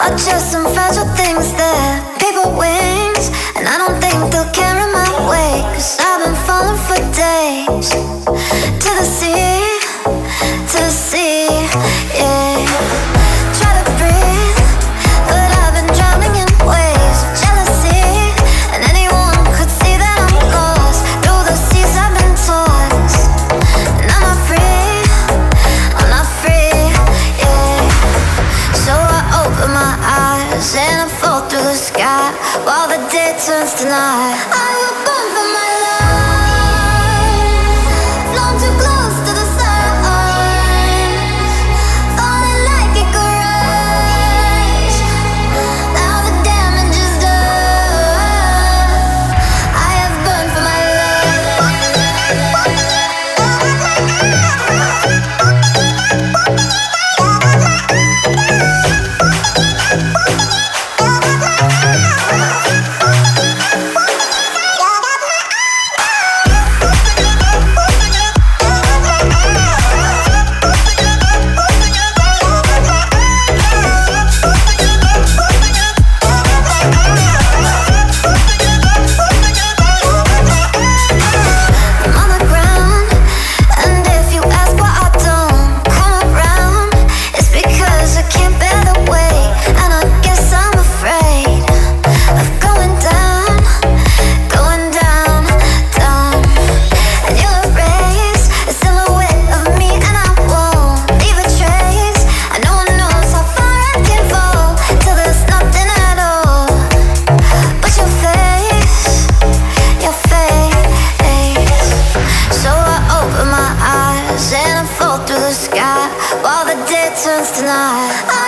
are just some fragile things that paper wings, and I don't think they'll carry my weight, 'cause I've been falling for days. To the sea, yeah. Try to breathe, but I've been drowning in waves of jealousy, and anyone could see that I'm lost. Through the seas I've been tossed, and I'm not free, yeah. So I open my eyes and I fall through the sky while the day turns to night. I will burn for my life, flown too close to the sun, falling like it could rise. Now the damage is done. I have burned for my while the day turns to night.